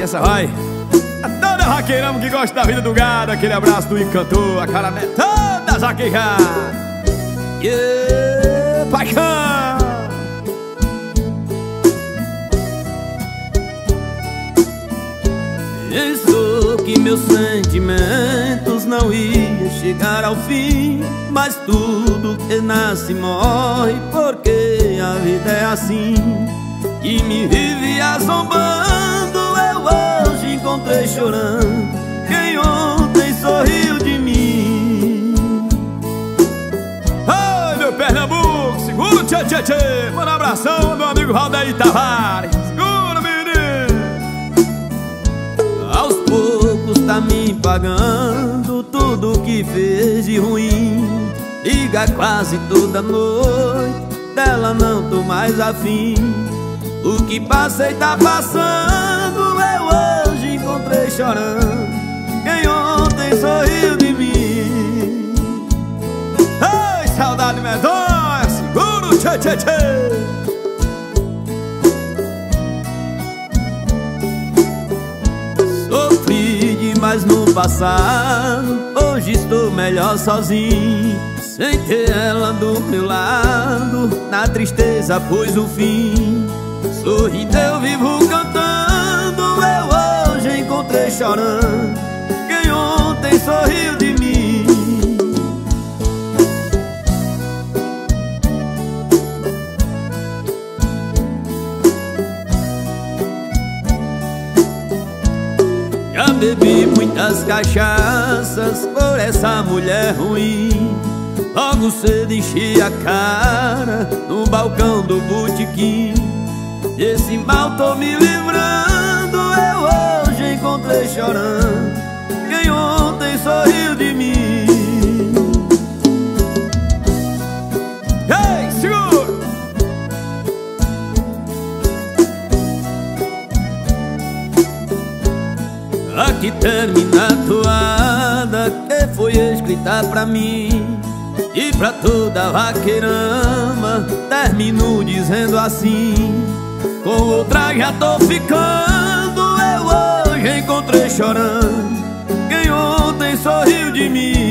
essa vai a toda vaqueirão que gosta da vida do gado. Aquele abraço do encantor, a cara é toda zaqueirada. Yeah, paixão. Pensou que meus sentimentos não iam chegar ao fim, mas tudo que nasce morre, porque a vida é assim. E me vivia zombando, eu hoje encontrei chorando quem ontem sorriu de mim. Ai, meu Pernambuco, segura o tchê tchê tchê. Manda um abração, meu amigo Valdeir Tavares. Segura, menino. Aos poucos tá me pagando tudo que fez de ruim. Liga quase toda noite, dela não tô mais afim. O que passei tá passando, eu hoje encontrei chorando quem ontem sorriu de mim. Ai, saudade medonha, segura o tchê tchê tchê. Sofri demais no passado, hoje estou melhor sozinho. Sem ter ela do meu lado, na tristeza pôs o fim. Sorrindo eu vivo cantando, eu hoje encontrei chorando quem ontem sorriu de mim. Já bebi muitas cachaças por essa mulher ruim. Logo cedo enchi a cara no balcão do botequim. Desse mal tô me livrando, eu hoje encontrei chorando quem ontem sorriu de mim. Ei, segura! Aqui termina a toada que foi escrita pra mim. E pra toda vaqueirama termino dizendo assim: com outra já tô ficando, eu hoje encontrei chorando quem ontem sorriu de mim.